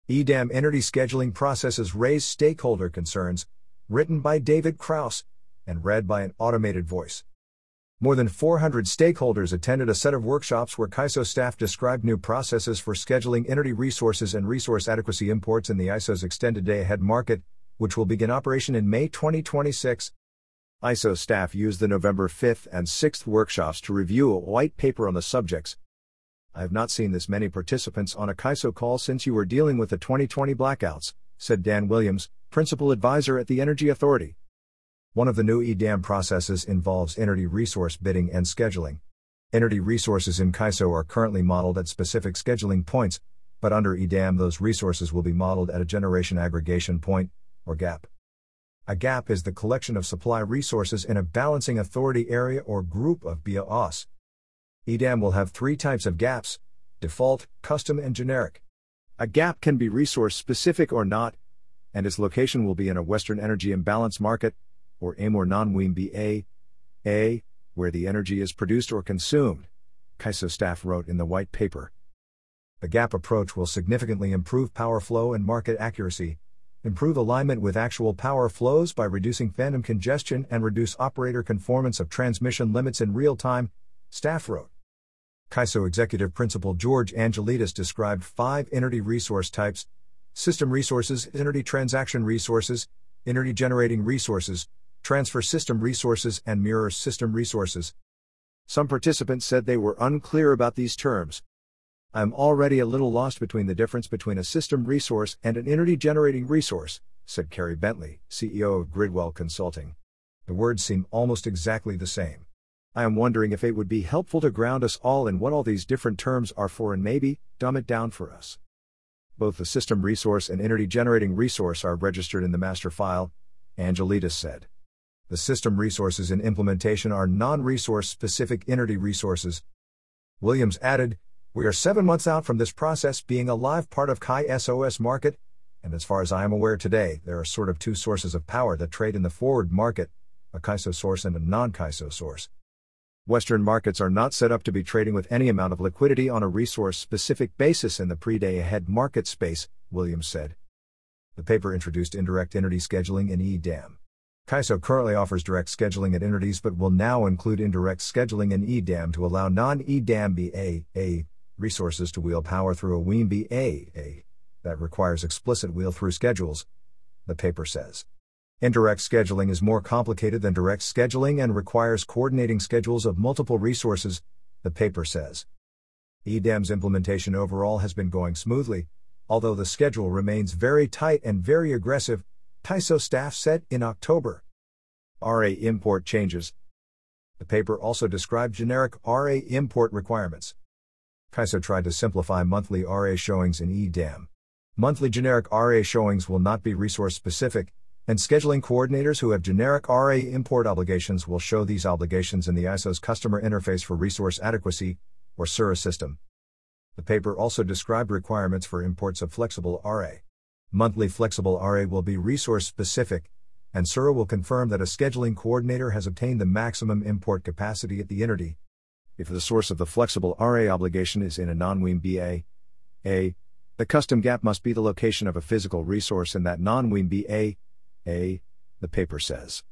EDAM entity scheduling processes raise stakeholder concerns, written by David Kraus, and read by an automated voice. More than 400 stakeholders attended a set of workshops where CAISO staff described new processes for scheduling entity resources and resource adequacy imports in the ISO's extended day-ahead market, which will begin operation in May 2026. ISO staff used the November 5th and 6th workshops to review a white paper on the subjects. I have not seen this many participants on a CAISO call since you were dealing with the 2020 blackouts, said Dan Williams, Principal Advisor at the Energy Authority. One of the new EDAM processes involves entity resource bidding and scheduling. Entity resources in CAISO are currently modeled at specific scheduling points, but under EDAM those resources will be modeled at a generation aggregation point, or GAP. A GAP is the collection of supply resources in a balancing authority area or group of BAOS. EDAM will have three types of GAPs: default, custom, and generic. A GAP can be resource-specific or not, and its location will be in a Western Energy Imbalance Market, or AIM or non-WIMB A, where the energy is produced or consumed, CAISO staff wrote in the white paper. The GAP approach will significantly improve power flow and market accuracy, improve alignment with actual power flows by reducing phantom congestion and reduce operator conformance of transmission limits in real time, staff wrote. CAISO Executive Principal George Angelidis described 5 entity resource types: system resources, entity transaction resources, entity generating resources, transfer system resources, and mirror system resources. Some participants said they were unclear about these terms. I'm already a little lost between the difference between a system resource and an entity generating resource, said Kerry Bentley, CEO of Gridwell Consulting. The words seem almost exactly the same. I am wondering if it would be helpful to ground us all in what all these different terms are for and maybe dumb it down for us. Both the system resource and entity generating resource are registered in the master file, Angelidis said. The system resources in implementation are non-resource specific entity resources. Williams added, "We are 7 months out from this process being a live part of CAISO's market, and as far as I am aware today, there are sort of 2 sources of power that trade in the forward market, a CAISO source and a non-CAISO source. Western markets are not set up to be trading with any amount of liquidity on a resource-specific basis in the pre-day-ahead market space," Williams said. The paper introduced indirect entity scheduling in EDAM. CAISO currently offers direct scheduling at entities but will now include indirect scheduling in EDAM to allow non-EDAM BA resources to wheel power through a WIMB A that requires explicit wheel-through schedules, the paper says. Indirect scheduling is more complicated than direct scheduling and requires coordinating schedules of multiple resources, the paper says. EDAM's implementation overall has been going smoothly, although the schedule remains very tight and very aggressive, CAISO staff said in October. RA import changes. The paper also described generic RA import requirements. CAISO tried to simplify monthly RA showings in EDAM. Monthly generic RA showings will not be resource-specific, and scheduling coordinators who have generic RA import obligations will show these obligations in the ISO's Customer Interface for Resource Adequacy, or CIRA system. The paper also described requirements for imports of flexible RA. Monthly flexible RA will be resource-specific, and CIRA will confirm that a scheduling coordinator has obtained the maximum import capacity at the entity. If the source of the flexible RA obligation is in a non-WIMB A, the custom gap must be the location of a physical resource in that non-WIMB A, the paper says.